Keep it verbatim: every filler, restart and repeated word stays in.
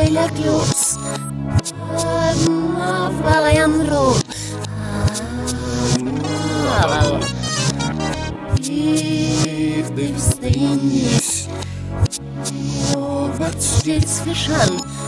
välja klus. Valajan rood. Ich durchs Dänisch. Oh, was steht's für Schand?